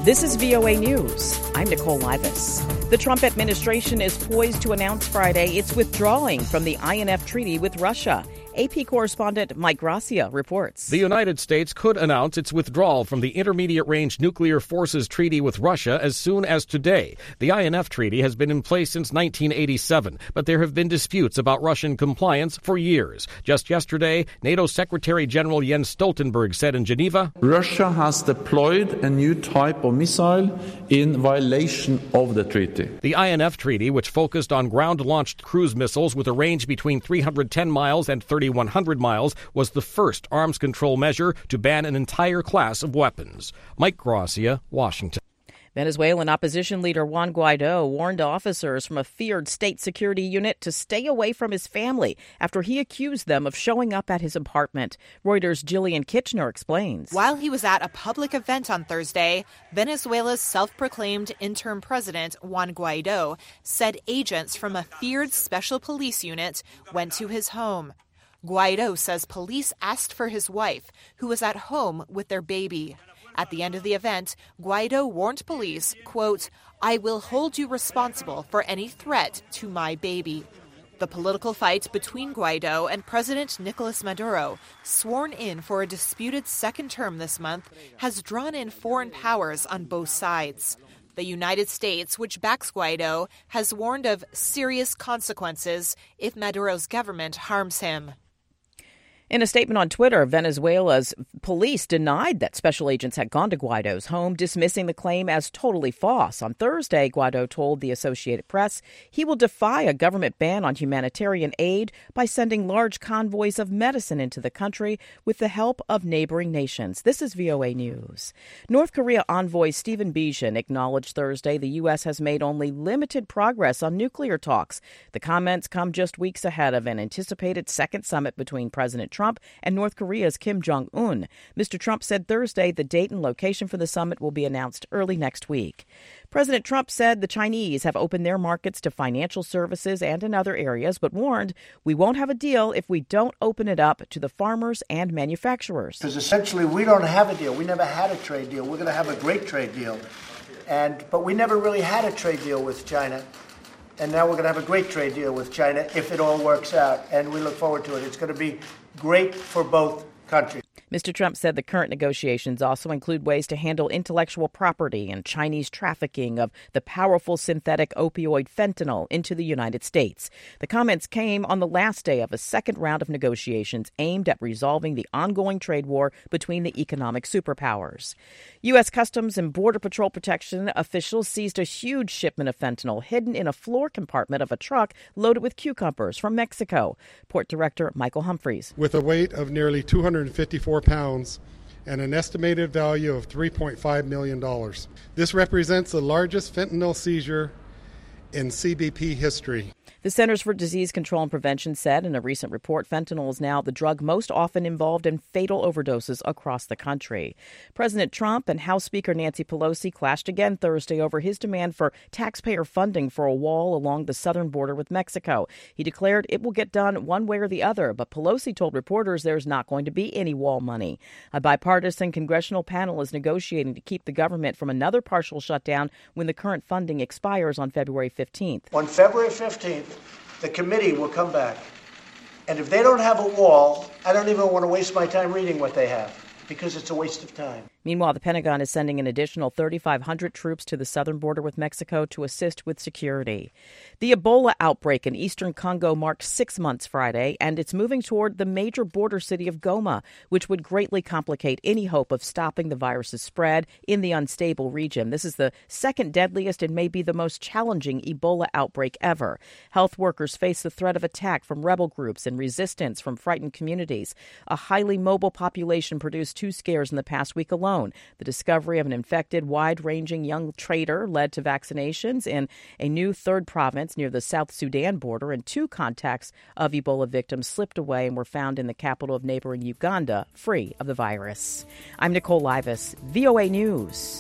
This is VOA News. I'm Nicole Livas. The Trump administration is poised to announce Friday it's withdrawing from the INF treaty with Russia. AP correspondent Mike Gracia reports. The United States could announce its withdrawal from the Intermediate-Range Nuclear Forces Treaty with Russia as soon as today. The INF treaty has been in place since 1987, but there have been disputes about Russian compliance for years. Just yesterday, NATO Secretary General Jens Stoltenberg said in Geneva, Russia has deployed a new type of missile in violation of the treaty. The INF treaty, which focused on ground-launched cruise missiles with a range between 310 miles and 3,100 miles, was the first arms control measure to ban an entire class of weapons. Mike Gracia, Washington. Venezuelan opposition leader Juan Guaido warned officers from a feared state security unit to stay away from his family after he accused them of showing up at his apartment. Reuters' Jillian Kitchener explains. While he was at a public event on Thursday, Venezuela's self-proclaimed interim president, Juan Guaido, said agents from a feared special police unit went to his home. Guaido says police asked for his wife, who was at home with their baby. At the end of the event, Guaido warned police, quote, I will hold you responsible for any threat to my baby. The political fight between Guaido and President Nicolas Maduro, sworn in for a disputed second term this month, has drawn in foreign powers on both sides. The United States, which backs Guaido, has warned of serious consequences if Maduro's government harms him. In a statement on Twitter, Venezuela's police denied that special agents had gone to Guaido's home, dismissing the claim as totally false. On Thursday, Guaido told the Associated Press he will defy a government ban on humanitarian aid by sending large convoys of medicine into the country with the help of neighboring nations. This is VOA News. North Korea envoy Stephen Biegun acknowledged Thursday the U.S. has made only limited progress on nuclear talks. The comments come just weeks ahead of an anticipated second summit between President Trump and North Korea's Kim Jong-un. Mr. Trump said Thursday the date and location for the summit will be announced early next week. President Trump said the Chinese have opened their markets to financial services and in other areas, but warned we won't have a deal if we don't open it up to the farmers and manufacturers. Because essentially we don't have a deal. We never had a trade deal. We're going to have a great trade deal. But we never really had a trade deal with China. And now we're going to have a great trade deal with China if it all works out. And we look forward to it. It's going to be great for both countries. Mr. Trump said the current negotiations also include ways to handle intellectual property and Chinese trafficking of the powerful synthetic opioid fentanyl into the United States. The comments came on the last day of a second round of negotiations aimed at resolving the ongoing trade war between the economic superpowers. U.S. Customs and Border Patrol Protection officials seized a huge shipment of fentanyl hidden in a floor compartment of a truck loaded with cucumbers from Mexico. Port Director Michael Humphreys. With a weight of nearly 254 pounds and an estimated value of $3.5 million. This represents the largest fentanyl seizure in CBP history. The Centers for Disease Control and Prevention said in a recent report fentanyl is now the drug most often involved in fatal overdoses across the country. President Trump and House Speaker Nancy Pelosi clashed again Thursday over his demand for taxpayer funding for a wall along the southern border with Mexico. He declared it will get done one way or the other, but Pelosi told reporters there's not going to be any wall money. A bipartisan congressional panel is negotiating to keep the government from another partial shutdown when the current funding expires on February 15th. On February 15th, the committee will come back. And if they don't have a wall, I don't even want to waste my time reading what they have, because it's a waste of time. Meanwhile, the Pentagon is sending an additional 3,500 troops to the southern border with Mexico to assist with security. The Ebola outbreak in eastern Congo marked 6 months Friday, and it's moving toward the major border city of Goma, which would greatly complicate any hope of stopping the virus's spread in the unstable region. This is the second deadliest and may be the most challenging Ebola outbreak ever. Health workers face the threat of attack from rebel groups and resistance from frightened communities. A highly mobile population produced 2 scares in the past week alone. The discovery of an infected, wide-ranging young trader led to vaccinations in a new third province near the South Sudan border, and 2 contacts of Ebola victims slipped away and were found in the capital of neighboring Uganda, free of the virus. I'm Nicole Livas, VOA News.